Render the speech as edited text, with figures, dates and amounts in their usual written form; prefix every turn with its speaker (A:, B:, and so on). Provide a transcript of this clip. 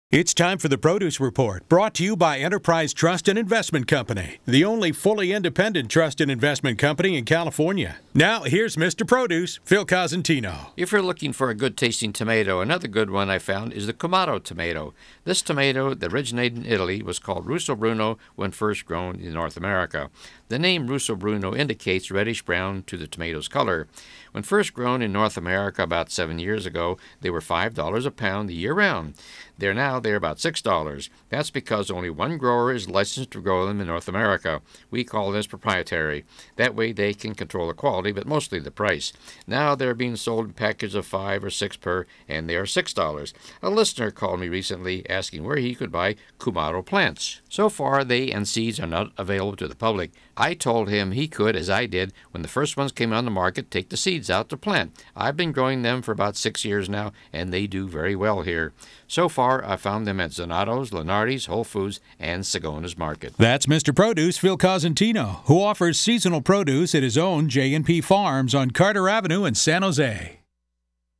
A: It's time for the Produce Report, brought to you by Enterprise Trust and Investment Company, the only fully independent trust and investment company in California. Now, here's Mr. Produce, Phil Cosentino.
B: If you're looking for a good-tasting tomato, another good one I found is the Cumato tomato. This tomato that originated in Italy was called Russo Bruno when first grown in North America. The name Russo Bruno indicates reddish-brown to the tomato's color. When first grown in North America about 7 years ago, they were $5 a pound year-round. They're about $6. That's because only one grower is licensed to grow them in North America. We call this proprietary. That way they can control the quality, but mostly the price. Now they're being sold in packages of 5 or 6 per, and they are $6. A listener called me recently asking where he could buy Cumato plants. So far, they and seeds are not available to the public. I told him he could, as I did, when the first ones came on the market, take the seeds out to plant. I've been growing them for about 6 years now, and they do very well here. So far, I found them at Zanotto's, Lenardi's, Whole Foods, and Sagona's Market.
A: That's Mr. Produce, Phil Cosentino, who offers seasonal produce at his own J&P Farms on Carter Avenue in San Jose.